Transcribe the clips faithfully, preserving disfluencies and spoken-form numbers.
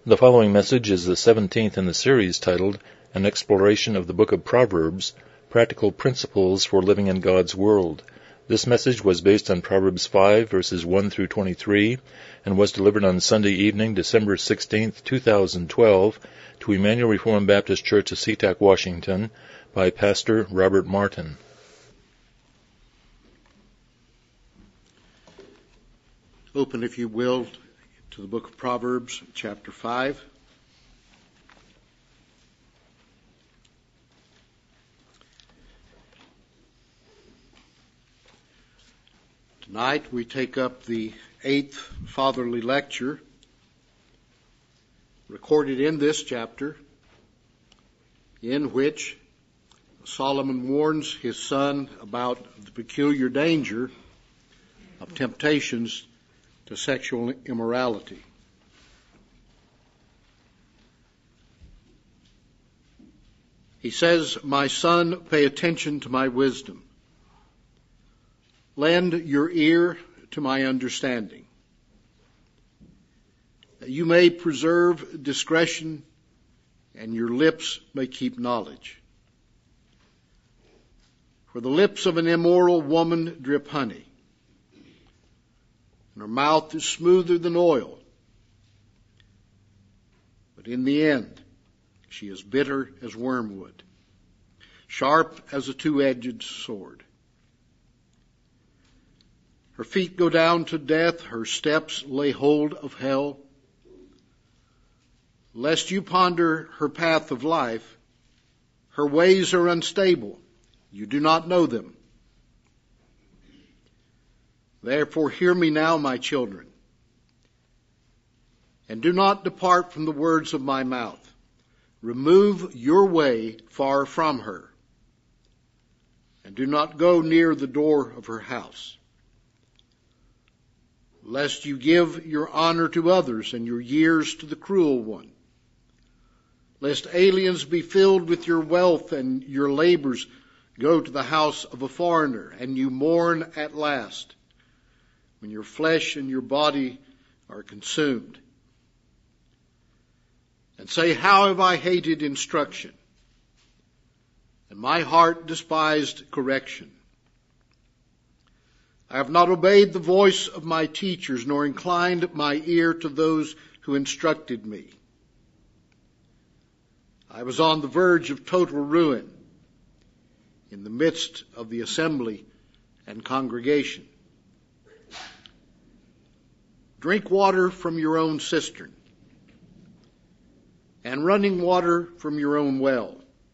The following message is the seventeenth in the series titled, An Exploration of the Book of Proverbs, Practical Principles for Living in God's World. This message was based on Proverbs five, verses one through twenty-three, and was delivered on Sunday evening, December sixteenth, two thousand twelve, to Emmanuel Reformed Baptist Church of SeaTac, Washington, by Pastor Robert Martin. Open, if you will, to the book of Proverbs, chapter five. Tonight we take up the eighth fatherly lecture recorded in this chapter, in which Solomon warns his son about the peculiar danger of temptations to sexual immorality. He says, "My son, pay attention to my wisdom. Lend your ear to my understanding, that you may preserve discretion and your lips may keep knowledge. For the lips of an immoral woman drip honey, and her mouth is smoother than oil. But in the end, she is bitter as wormwood, sharp as a two-edged sword. Her feet go down to death, her steps lay hold of hell. Lest you ponder her path of life, her ways are unstable, you do not know them. Therefore hear me now, my children, and do not depart from the words of my mouth. Remove your way far from her, and do not go near the door of her house, lest you give your honor to others and your years to the cruel one, lest aliens be filled with your wealth and your labors go to the house of a foreigner, and you mourn at last, when your flesh and your body are consumed. And say, how have I hated instruction, and my heart despised correction. I have not obeyed the voice of my teachers, nor inclined my ear to those who instructed me. I was on the verge of total ruin, in the midst of the assembly and congregation. Drink water from your own cistern, and running water from your own well.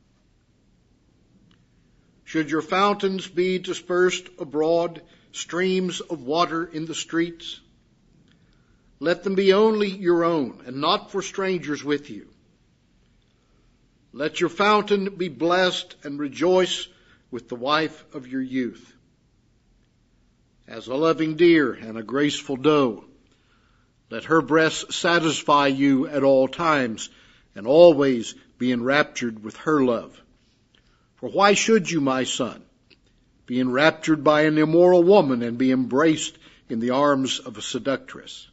Should your fountains be dispersed abroad, streams of water in the streets, let them be only your own, and not for strangers with you. Let your fountain be blessed, and rejoice with the wife of your youth. As a loving deer and a graceful doe, let her breasts satisfy you at all times, and always be enraptured with her love. For why should you, my son, be enraptured by an immoral woman and be embraced in the arms of a seductress?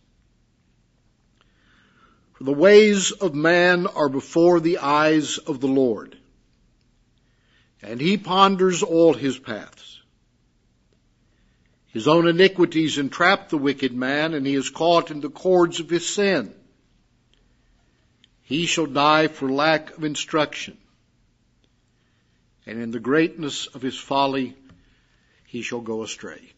For the ways of man are before the eyes of the Lord, and he ponders all his paths. His own iniquities entrap the wicked man, and he is caught in the cords of his sin. He shall die for lack of instruction, and in the greatness of his folly he shall go astray.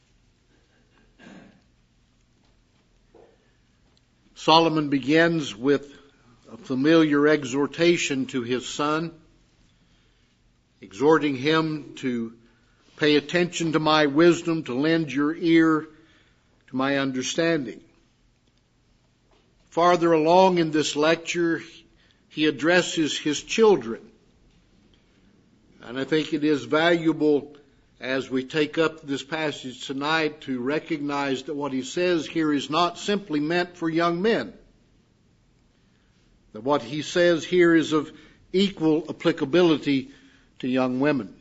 Solomon begins with a familiar exhortation to his son, exhorting him to pay attention to my wisdom, to lend your ear to my understanding. Farther along in this lecture, he addresses his children. And I think it is valuable as we take up this passage tonight to recognize that what he says here is not simply meant for young men. That what he says here is of equal applicability to young women.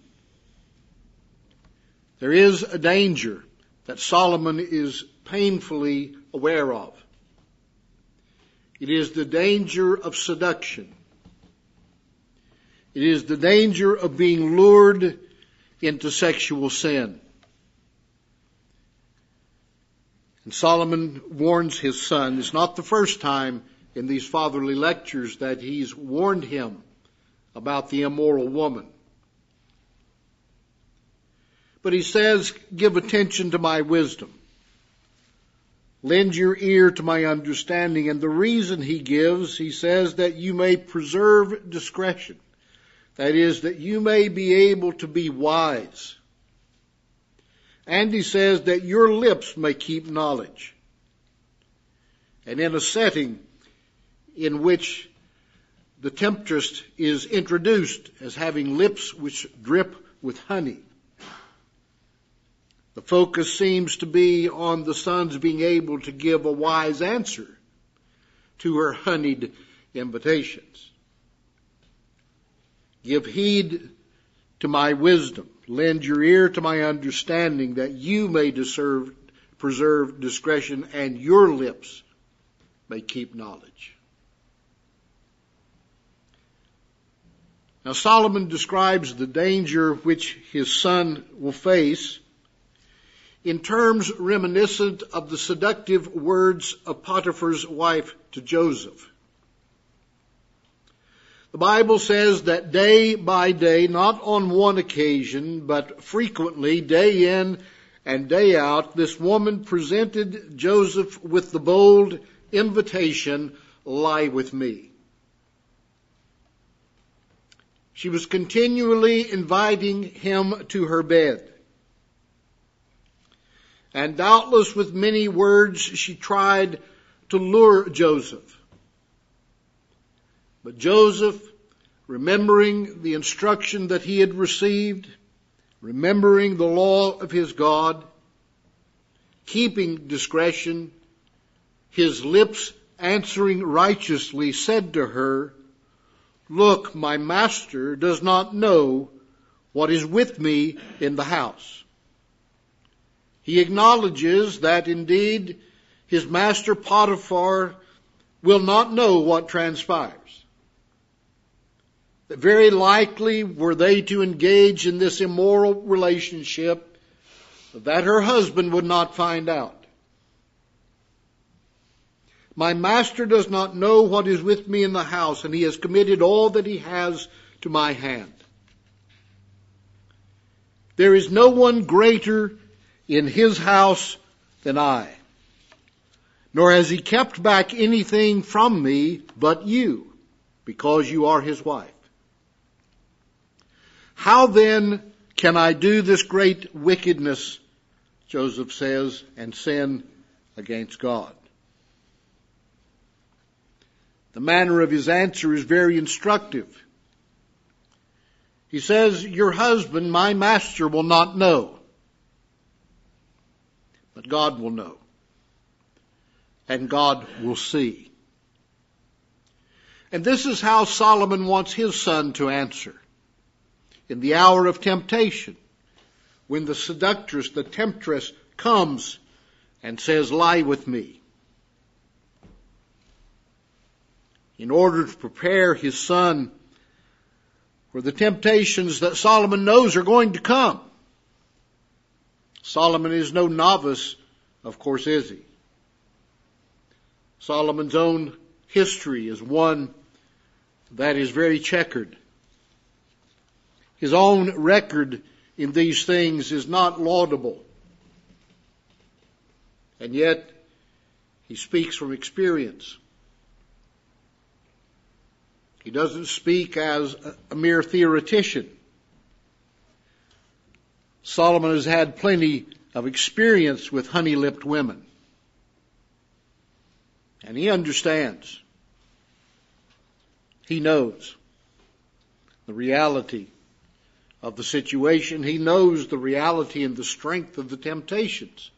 There is a danger that Solomon is painfully aware of. It is the danger of seduction. It is the danger of being lured into sexual sin. And Solomon warns his son. It's not the first time in these fatherly lectures that he's warned him about the immoral woman. But he says, give attention to my wisdom. Lend your ear to my understanding. And the reason he gives, he says, that you may preserve discretion. That is, that you may be able to be wise. And he says that your lips may keep knowledge. And in a setting in which the temptress is introduced as having lips which drip with honey, the focus seems to be on the son's being able to give a wise answer to her honeyed invitations. Give heed to my wisdom. Lend your ear to my understanding, that you may deserve, preserve discretion and your lips may keep knowledge. Now Solomon describes the danger which his son will face in terms reminiscent of the seductive words of Potiphar's wife to Joseph. The Bible says that day by day, not on one occasion, but frequently, day in and day out, this woman presented Joseph with the bold invitation, lie with me. She was continually inviting him to her bed. And doubtless with many words she tried to lure Joseph. But Joseph, remembering the instruction that he had received, remembering the law of his God, keeping discretion, his lips answering righteously, said to her, look, my master does not know what is with me in the house. He acknowledges that indeed his master Potiphar will not know what transpires. That very likely were they to engage in this immoral relationship, that her husband would not find out. My master does not know what is with me in the house, and he has committed all that he has to my hand. There is no one greater in his house than I, nor has he kept back anything from me but you, because you are his wife. How then can I do this great wickedness, Joseph says, and sin against God? The manner of his answer is very instructive. He says, your husband, my master, will not know, but God will know, and God will see. And this is how Solomon wants his son to answer. In the hour of temptation, when the seductress, the temptress, comes and says, lie with me. In order to prepare his son for the temptations that Solomon knows are going to come. Solomon is no novice, of course, is he? Solomon's own history is one that is very checkered. His own record in these things is not laudable. And yet, he speaks from experience. He doesn't speak as a mere theoretician. Solomon has had plenty of experience with honey-lipped women. And he understands. He knows the reality of the situation. He knows the reality and the strength of the temptations.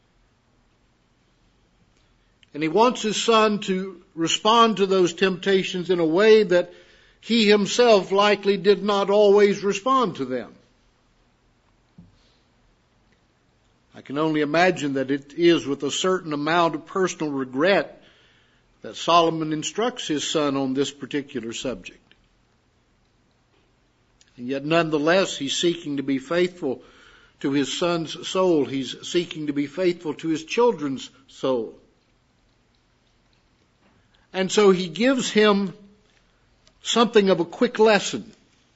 And he wants his son to respond to those temptations in a way that he himself likely did not always respond to them. I can only imagine that it is with a certain amount of personal regret that Solomon instructs his son on this particular subject. And yet nonetheless, he's seeking to be faithful to his son's soul. He's seeking to be faithful to his children's soul. And so he gives him something of a quick lesson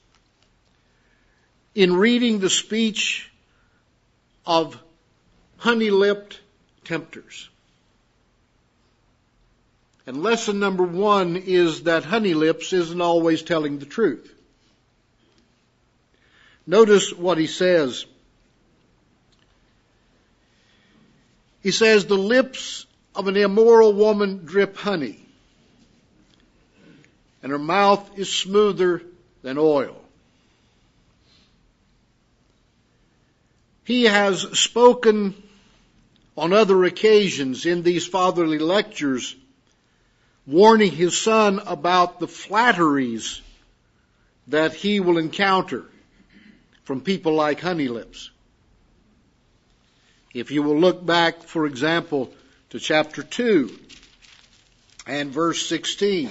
in reading the speech of honey-lipped tempters. And lesson number one is that honey lips isn't always telling the truth. Notice what he says. He says, the lips of an immoral woman drip honey, and her mouth is smoother than oil. He has spoken on other occasions in these fatherly lectures, warning his son about the flatteries that he will encounter from people like honey lips. If you will look back, for example, to chapter two and verse sixteen,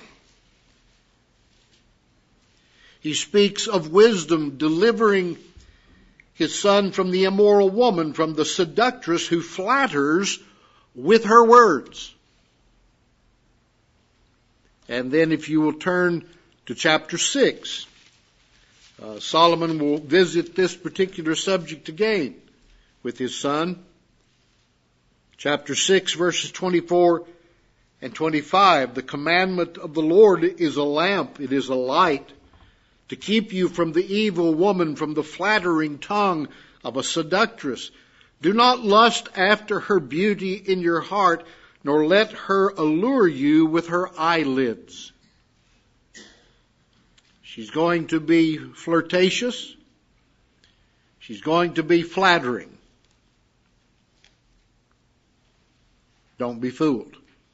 he speaks of wisdom delivering his son from the immoral woman, from the seductress who flatters with her words. And then if you will turn to chapter six, uh, Solomon will visit this particular subject again with his son. Chapter six, verses twenty-four and twenty-five. The commandment of the Lord is a lamp, it is a light, to keep you from the evil woman, from the flattering tongue of a seductress. Do not lust after her beauty in your heart, nor let her allure you with her eyelids. She's going to be flirtatious. She's going to be flattering. Don't be fooled.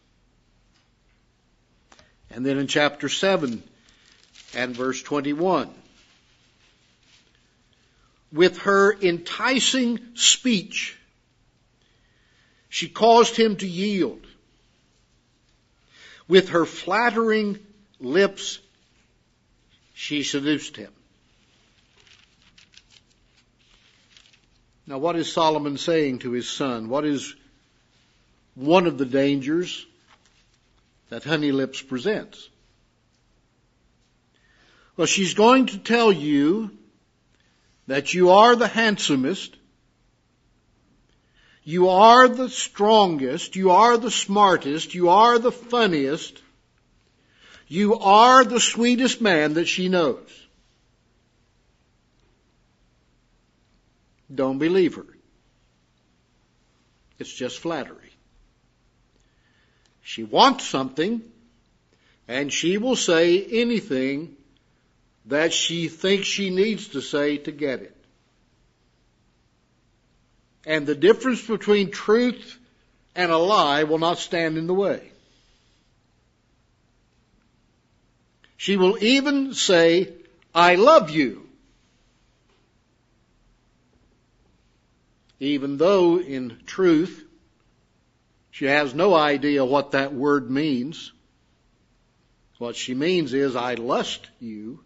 And then in chapter seven and verse twenty-one, with her enticing speech, she caused him to yield. With her flattering lips, she seduced him. Now, what is Solomon saying to his son? What is one of the dangers that honey lips presents? Well, she's going to tell you that you are the handsomest, you are the strongest, you are the smartest, you are the funniest, you are the sweetest man that she knows. Don't believe her. It's just flattery. She wants something, and she will say anything that she thinks she needs to say to get it. And the difference between truth and a lie will not stand in the way. She will even say, I love you, even though in truth she has no idea what that word means. What she means is, I lust you.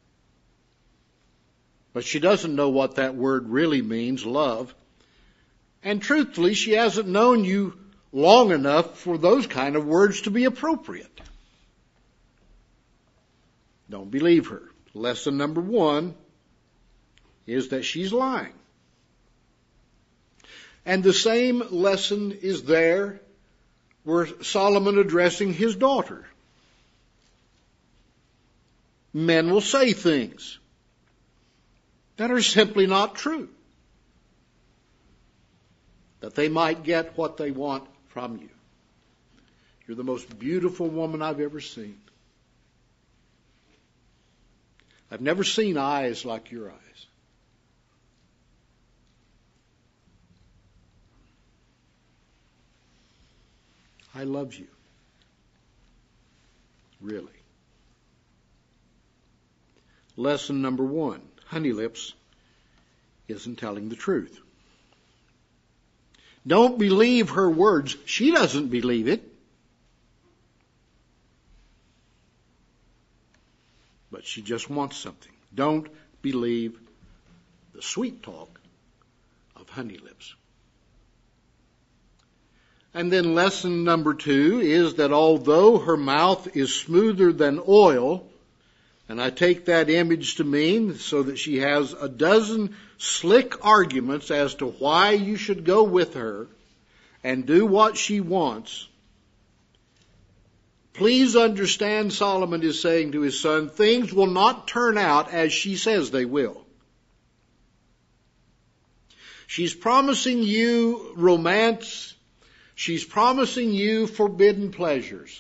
But she doesn't know what that word really means, love. And truthfully, she hasn't known you long enough for those kind of words to be appropriate. Don't believe her. Lesson number one is that she's lying. And the same lesson is there where Solomon addressing his daughter. Men will say things that are simply not true, that they might get what they want from you. You're the most beautiful woman I've ever seen. I've never seen eyes like your eyes. I love you. Really. Lesson number one. Honey lips isn't telling the truth. Don't believe her words. She doesn't believe it. but she just wants something. Don't believe the sweet talk of honey lips. And then lesson number two is that although her mouth is smoother than oil, and I take that image to mean so that she has a dozen slick arguments as to why you should go with her and do what she wants, please understand Solomon is saying to his son, things will not turn out as she says they will. She's promising you romance. She's promising you forbidden pleasures.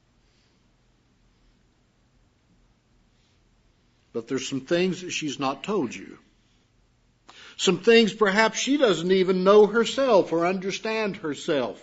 But there's some things that she's not told you. Some things perhaps she doesn't even know herself or understand herself.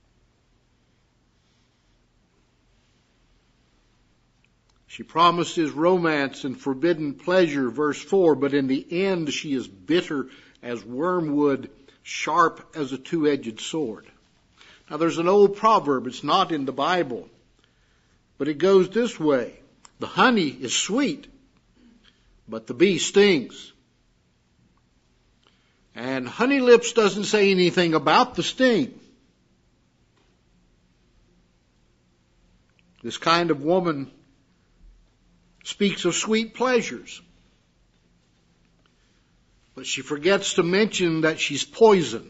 She promises romance and forbidden pleasure, verse four, but in the end she is bitter as wormwood, sharp as a two-edged sword. Now there's an old proverb, it's not in the Bible, but it goes this way. The honey is sweet, but the bee stings. And Honey Lips doesn't say anything about the sting. This kind of woman speaks of sweet pleasures. But she forgets to mention that she's poison.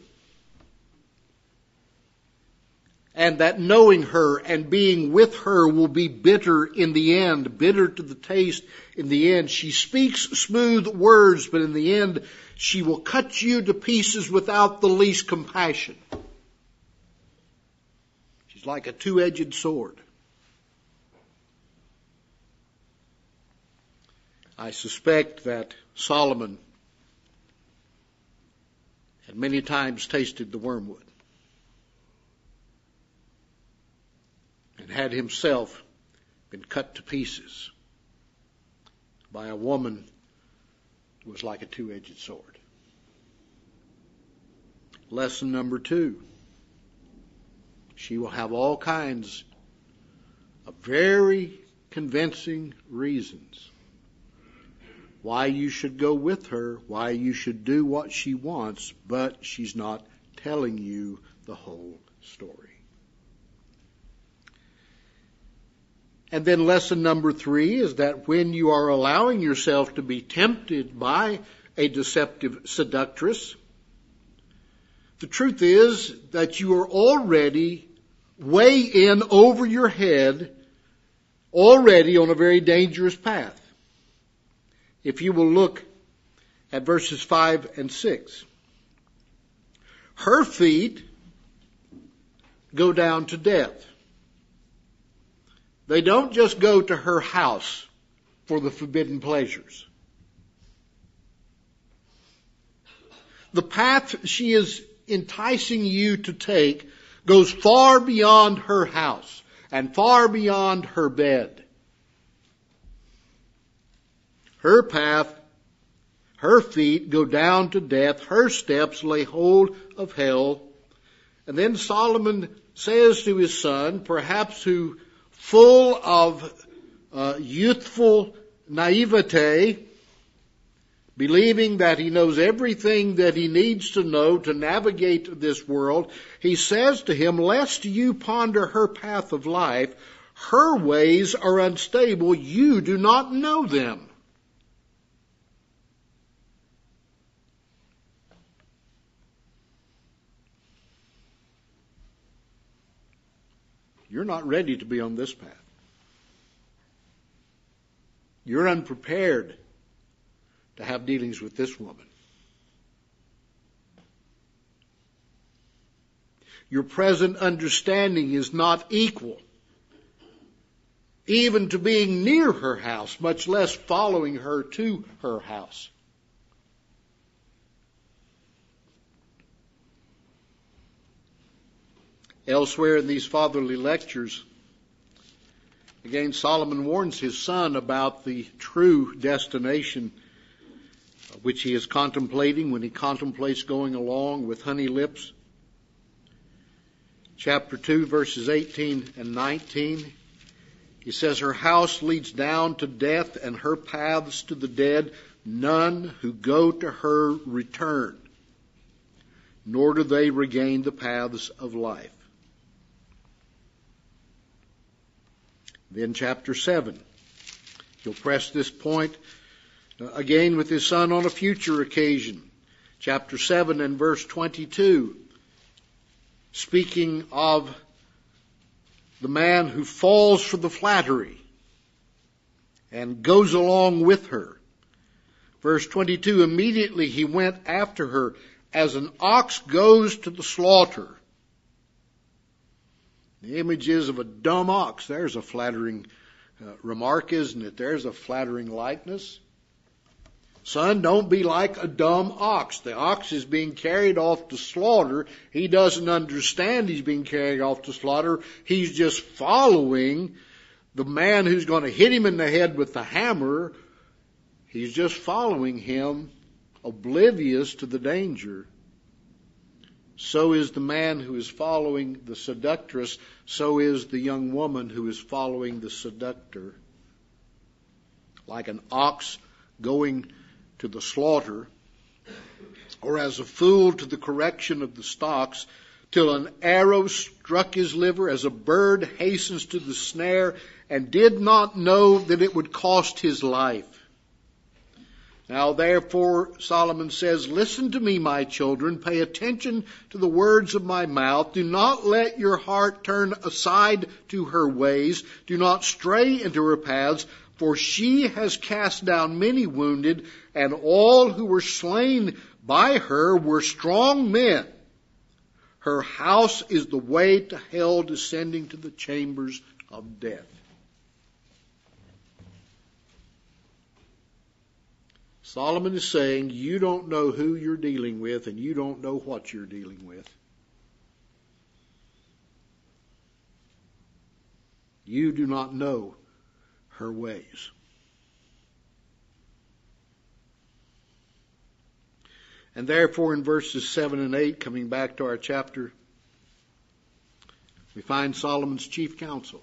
And that knowing her and being with her will be bitter in the end, bitter to the taste in the end. She speaks smooth words, but in the end, she will cut you to pieces without the least compassion. She's like a two-edged sword. I suspect that Solomon had many times tasted the wormwood and had himself been cut to pieces by a woman who was like a two-edged sword. Lesson number two. She will have all kinds of very convincing reasons why you should go with her, why you should do what she wants, but she's not telling you the whole story. And then lesson number three is that when you are allowing yourself to be tempted by a deceptive seductress, the truth is that you are already way in over your head, already on a very dangerous path. If you will look at verses five and six. Her feet go down to death. They don't just go to her house for the forbidden pleasures. The path she is enticing you to take goes far beyond her house and far beyond her bed. Her path, her feet go down to death. Her steps lay hold of hell. And then Solomon says to his son, perhaps who full of uh, youthful naivete, believing that he knows everything that he needs to know to navigate this world, he says to him, lest you ponder her path of life, her ways are unstable, you do not know them. You're not ready to be on this path. You're unprepared to have dealings with this woman. Your present understanding is not equal even to being near her house, much less following her to her house. Elsewhere in these fatherly lectures, again, Solomon warns his son about the true destination which he is contemplating when he contemplates going along with Honey Lips. Chapter two, verses eighteen and nineteen. He says, her house leads down to death and her paths to the dead. None who go to her return, nor do they regain the paths of life. Then chapter seven. He'll press this point again with his son on a future occasion. Chapter seven and verse twenty-two. Speaking of the man who falls for the flattery and goes along with her. Verse twenty-two, immediately he went after her as an ox goes to the slaughter. The image is of a dumb ox. There's a flattering uh, remark, isn't it? There's a flattering likeness. Son, don't be like a dumb ox. The ox is being carried off to slaughter. He doesn't understand he's being carried off to slaughter. He's just following the man who's going to hit him in the head with the hammer. He's just following him, oblivious to the danger. So is the man who is following the seductress. So is the young woman who is following the seductor. Like an ox going to the slaughter, or as a fool to the correction of the stocks, till an arrow struck his liver, as a bird hastens to the snare, and did not know that it would cost his life. Now therefore, Solomon says, listen to me, my children, pay attention to the words of my mouth. Do not let your heart turn aside to her ways. Do not stray into her paths. For she has cast down many wounded, and all who were slain by her were strong men. Her house is the way to hell, descending to the chambers of death. Solomon is saying, you don't know who you're dealing with, and you don't know what you're dealing with. You do not know her ways. And therefore in verses seven and eight, coming back to our chapter, we find Solomon's chief counsel.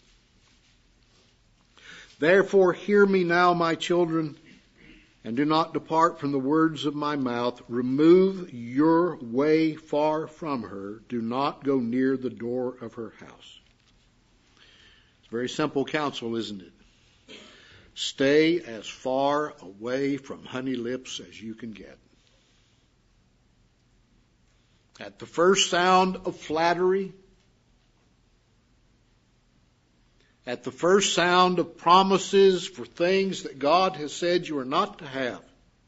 Therefore hear me now, my children, and do not depart from the words of my mouth. Remove your way far from her. Do not go near the door of her house. It's very simple counsel, isn't it? Stay as far away from honey lips as you can get. At the first sound of flattery, at the first sound of promises for things that God has said you are not to have,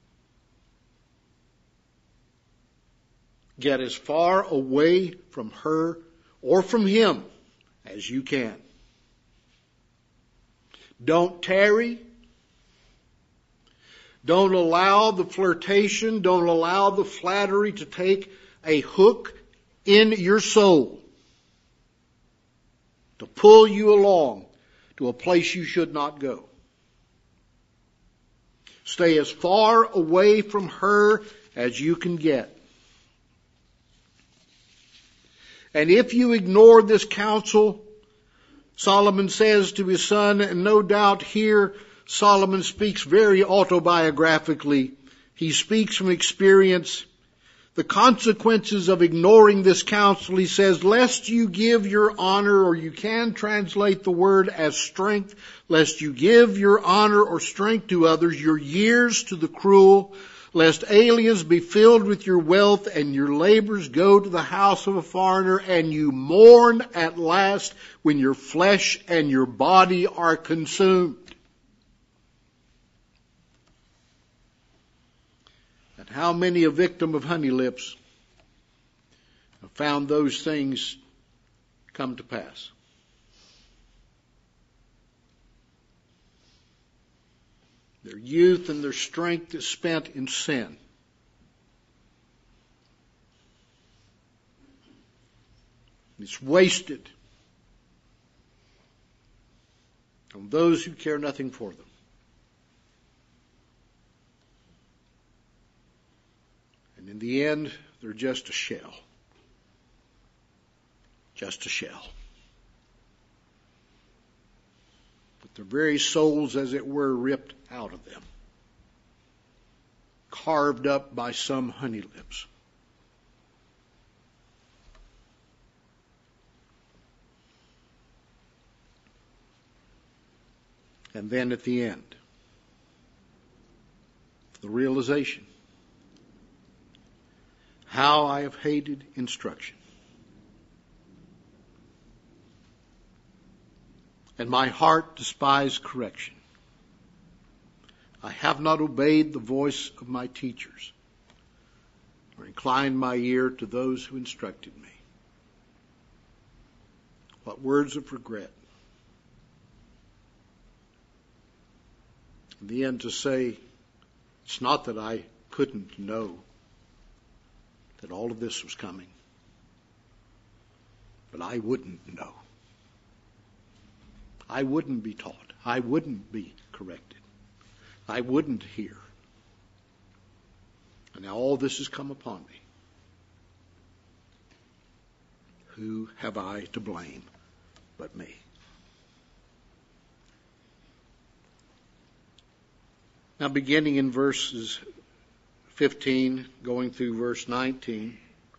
get as far away from her or from him as you can. Don't tarry. Don't allow the flirtation, don't allow the flattery to take a hook in your soul to pull you along to a place you should not go. Stay as far away from her as you can get. And if you ignore this counsel, Solomon says to his son, and no doubt here Solomon speaks very autobiographically. He speaks from experience. The consequences of ignoring this counsel, he says, lest you give your honor, or you can translate the word as strength, lest you give your honor or strength to others, your years to the cruel, lest aliens be filled with your wealth and your labors go to the house of a foreigner, and you mourn at last when your flesh and your body are consumed. And how many a victim of honey lips have found those things come to pass? Their youth and their strength is spent in sin. It's wasted on those who care nothing for them. And in the end, they're just a shell. Just a shell. Their very souls, as it were, ripped out of them, carved up by some honey lips. And then at the end, the realization, how I have hated instruction. And my heart despised correction. I have not obeyed the voice of my teachers, or inclined my ear to those who instructed me. What words of regret. In the end, to say, it's not that I couldn't know that all of this was coming, but I wouldn't know. I wouldn't be taught. I wouldn't be corrected. I wouldn't hear. And now all this has come upon me. Who have I to blame but me? Now beginning in verses fifteen, going through verse nineteen,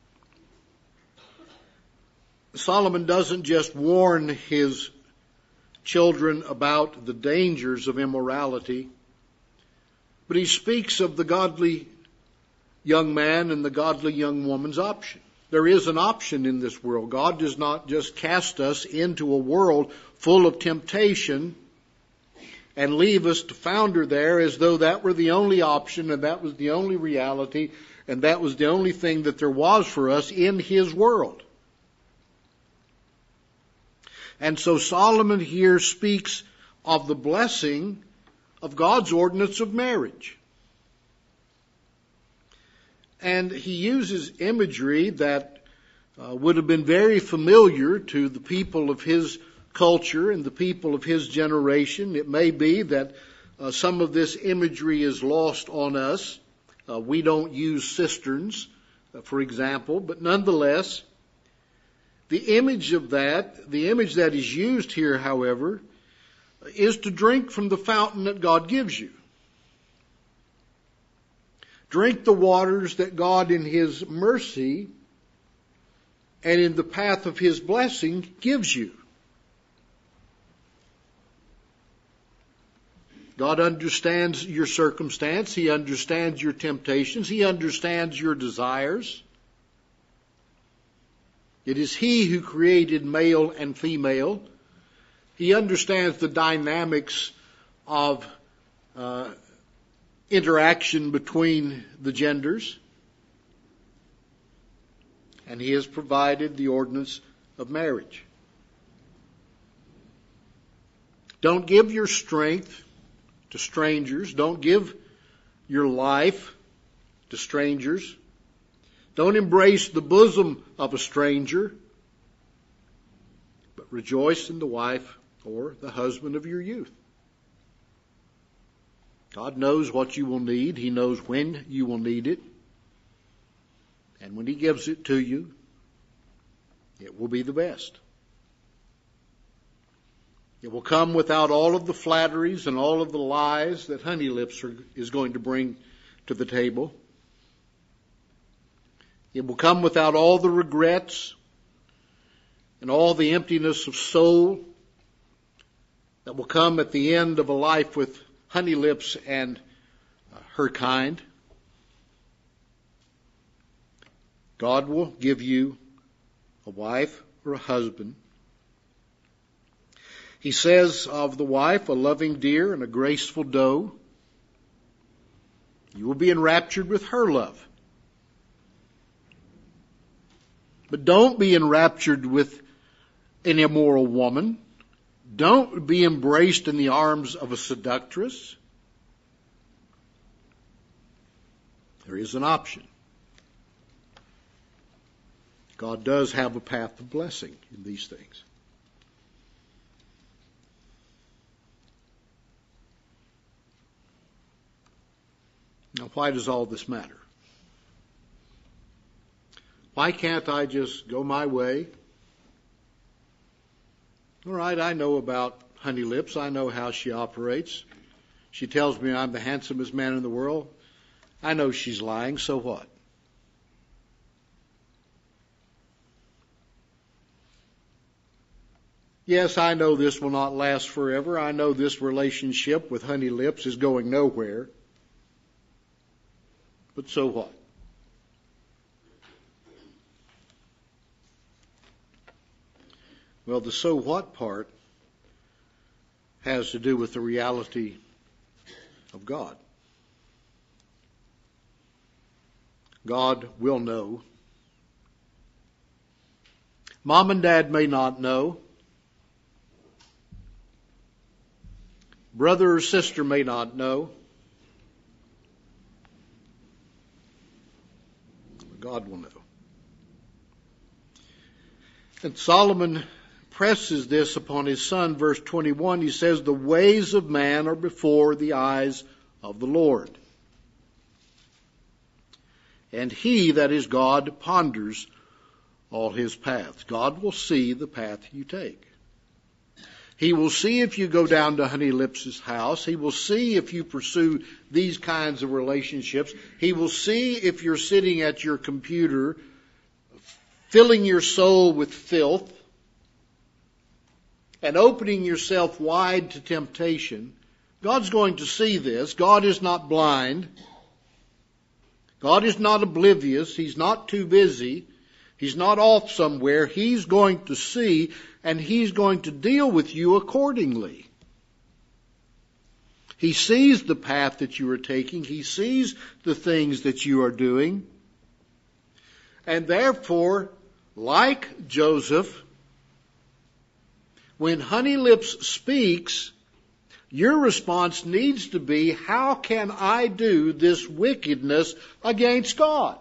Solomon doesn't just warn his children about the dangers of immorality, but he speaks of the godly young man and the godly young woman's option. There is an option in this world. God does not just cast us into a world full of temptation and leave us to founder there as though that were the only option and that was the only reality and that was the only thing that there was for us in His world. And so Solomon here speaks of the blessing of God's ordinance of marriage. And he uses imagery that uh, would have been very familiar to the people of his culture and the people of his generation. It may be that uh, some of this imagery is lost on us. Uh, we don't use cisterns, uh, for example, but nonetheless, the image of that, the image that is used here, however, is to drink from the fountain that God gives you. Drink the waters that God in His mercy and in the path of His blessing gives you. God understands your circumstance. He understands your temptations. He understands your desires. It is He who created male and female. He understands the dynamics of uh, interaction between the genders. And He has provided the ordinance of marriage. Don't give your strength to strangers. Don't give your life to strangers. Don't embrace the bosom of a stranger, but rejoice in the wife or the husband of your youth. God knows what you will need. He knows when you will need it. And when He gives it to you, it will be the best. It will come without all of the flatteries and all of the lies that Honey Lips are, is going to bring to the table. It will come without all the regrets and all the emptiness of soul that will come at the end of a life with Honey Lips and uh, her kind. God will give you a wife or a husband. He says of the wife, a loving deer and a graceful doe. You will be enraptured with her love. But don't be enraptured with an immoral woman. Don't be embraced in the arms of a seductress. There is an option. God does have a path of blessing in these things. Now, why does all this matter? Why can't I just go my way? All right, I know about Honey Lips. I know how she operates. She tells me I'm the handsomest man in the world. I know she's lying, so what? Yes, I know this will not last forever. I know this relationship with Honey Lips is going nowhere. But so what? Well, the so what part has to do with the reality of God. God will know. Mom and Dad may not know. Brother or sister may not know. God will know. And Solomon presses this upon his son. Verse twenty-one, he says, the ways of man are before the eyes of the Lord. And he, that is God, ponders all his paths. God will see the path you take. He will see if you go down to Honey Lips' house. He will see if you pursue these kinds of relationships. He will see if you're sitting at your computer, filling your soul with filth, and opening yourself wide to temptation. God's going to see this. God is not blind. God is not oblivious. He's not too busy. He's not off somewhere. He's going to see, and He's going to deal with you accordingly. He sees the path that you are taking. He sees the things that you are doing. And therefore, like Joseph, when Honey Lips speaks, your response needs to be, how can I do this wickedness against God?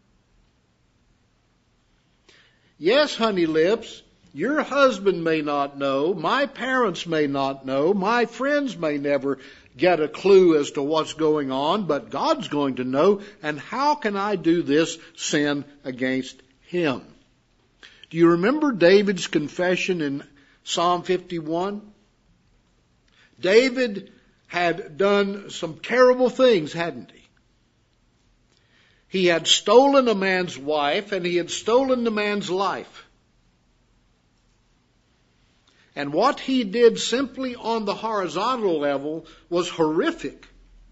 Yes, Honey Lips, your husband may not know, my parents may not know, my friends may never get a clue as to what's going on, but God's going to know, and how can I do this sin against Him? Do you remember David's confession in Psalm fifty-one? David had done some terrible things, hadn't he? He had stolen a man's wife, and he had stolen the man's life. And what he did simply on the horizontal level was horrific.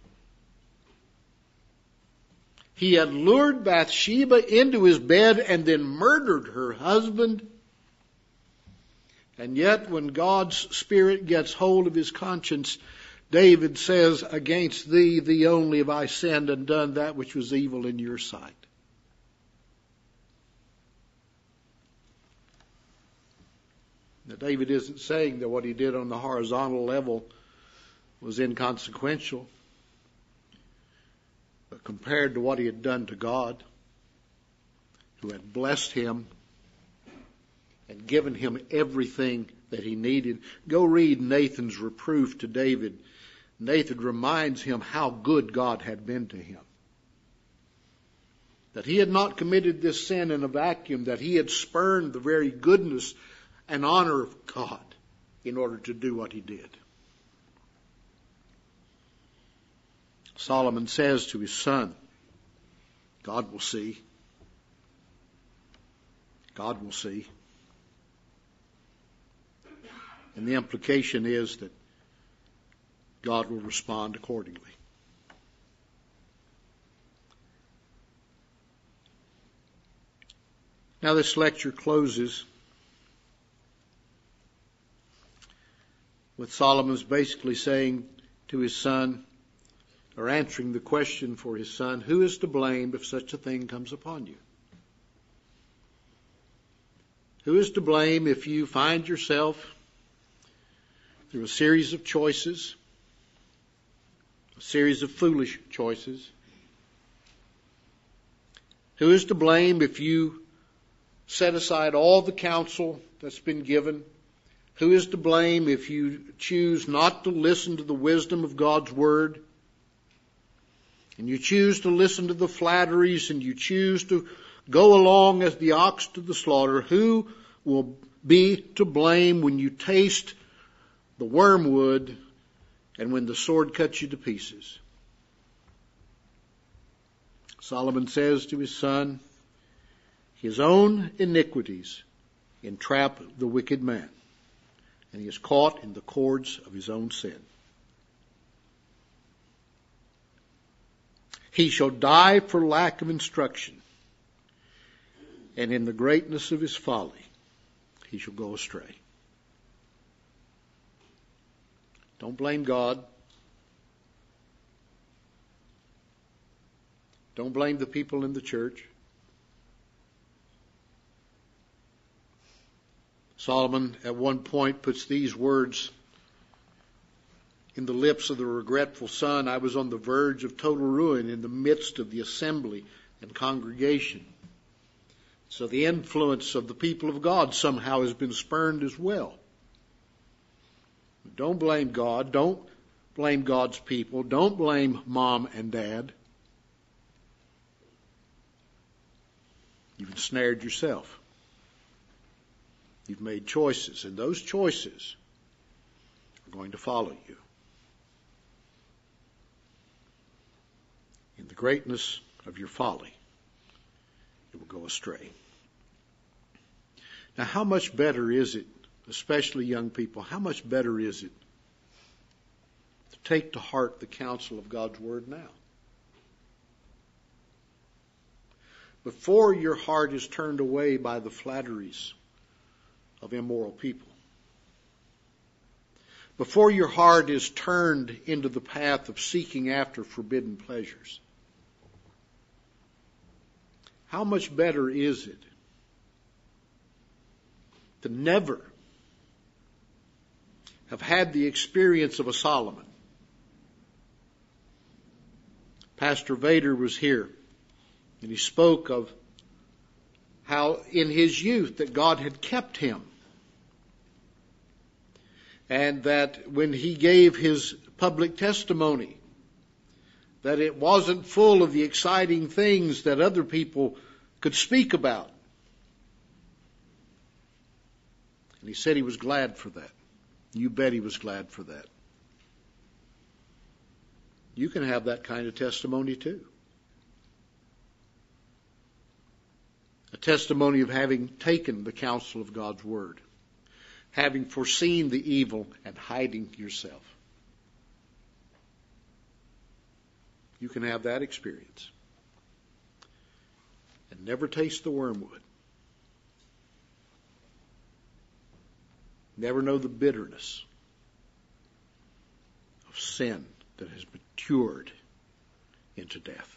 He had lured Bathsheba into his bed and then murdered her husband. And yet when God's Spirit gets hold of his conscience, David says, against thee, thee only have I sinned and done that which was evil in your sight. Now, David isn't saying that what he did on the horizontal level was inconsequential, but compared to what he had done to God, who had blessed him and given him everything that he needed. Go read Nathan's reproof to David. Nathan reminds him how good God had been to him. That he had not committed this sin in a vacuum, that he had spurned the very goodness and honor of God in order to do what he did. Solomon says to his son, God will see. God will see. And the implication is that God will respond accordingly. Now this lecture closes with Solomon's basically saying to his son, or answering the question for his son, who is to blame if such a thing comes upon you? Who is to blame if you find yourself through a series of choices, a series of foolish choices? Who is to blame if you set aside all the counsel that's been given? Who is to blame if you choose not to listen to the wisdom of God's Word? And you choose to listen to the flatteries, and you choose to go along as the ox to the slaughter? Who will be to blame when you taste the wormwood, and when the sword cuts you to pieces. Solomon says to his son, his own iniquities entrap the wicked man, and he is caught in the cords of his own sin. He shall die for lack of instruction, and in the greatness of his folly he shall go astray. Don't blame God. Don't blame the people in the church. Solomon at one point puts these words in the lips of the regretful son. I was on the verge of total ruin in the midst of the assembly and congregation. So the influence of the people of God somehow has been spurned as well. Don't blame God. Don't blame God's people. Don't blame mom and dad. You've ensnared yourself. You've made choices, and those choices are going to follow you. In the greatness of your folly, you will go astray. Now, how much better is it, especially young people, how much better is it to take to heart the counsel of God's Word now? Before your heart is turned away by the flatteries of immoral people. Before your heart is turned into the path of seeking after forbidden pleasures. How much better is it to never have had the experience of a Solomon? Pastor Vader was here, and he spoke of how in his youth that God had kept him. And that when he gave his public testimony, that it wasn't full of the exciting things that other people could speak about. And he said he was glad for that. You bet he was glad for that. You can have that kind of testimony too. A testimony of having taken the counsel of God's Word, having foreseen the evil and hiding yourself. You can have that experience and never taste the wormwood. Never know the bitterness of sin that has matured into death.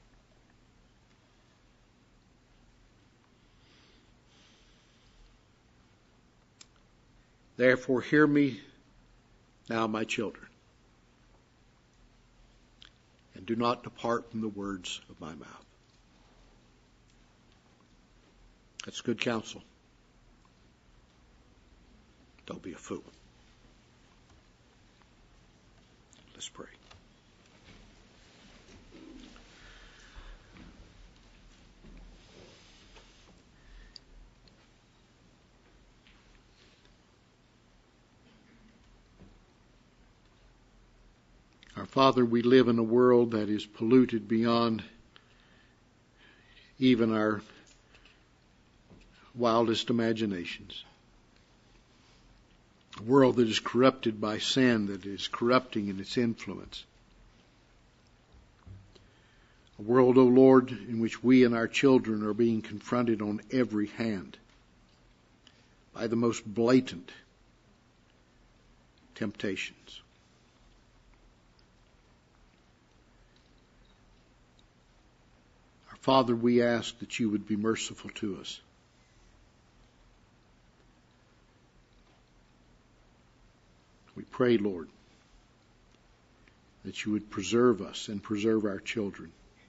Therefore, hear me now, my children, and do not depart from the words of my mouth. That's good counsel. Don't be a fool. Let's pray. Our Father, we live in a world that is polluted beyond even our wildest imaginations. A world that is corrupted by sin, that is corrupting in its influence. A world, O Lord, in which we and our children are being confronted on every hand by the most blatant temptations. Our Father, we ask that you would be merciful to us. We pray, Lord, that you would preserve us and preserve our children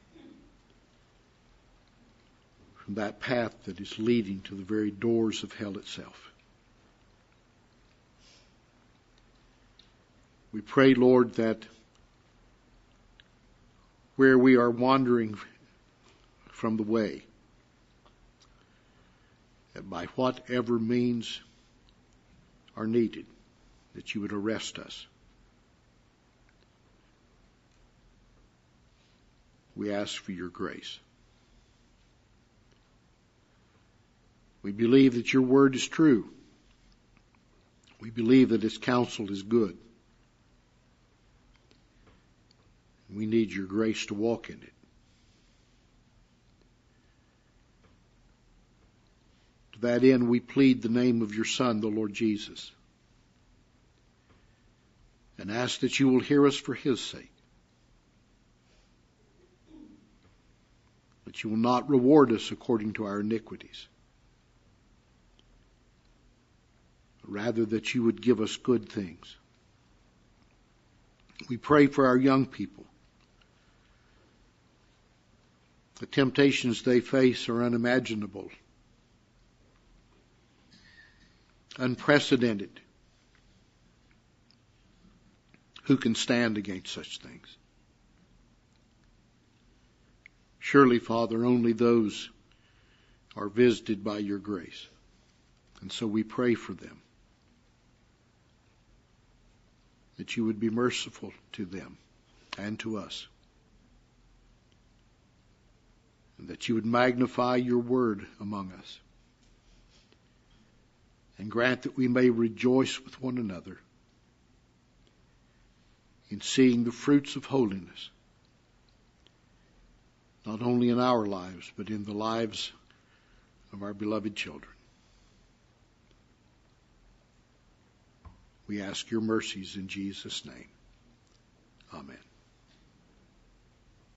from that path that is leading to the very doors of hell itself. We pray, Lord, that where we are wandering from the way, that by whatever means are needed, that you would arrest us. We ask for your grace. We believe that your word is true. We believe that its counsel is good. We need your grace to walk in it. To that end, we plead the name of your Son, the Lord Jesus, and ask that you will hear us for his sake. That you will not reward us according to our iniquities, but rather that you would give us good things. We pray for our young people. The temptations they face are unimaginable, unprecedented. Who can stand against such things? Surely, Father, only those are visited by your grace. And so we pray for them, that you would be merciful to them and to us, and that you would magnify your word among us, and grant that we may rejoice with one another in seeing the fruits of holiness, not only in our lives, but in the lives of our beloved children. We ask your mercies in Jesus' name. Amen.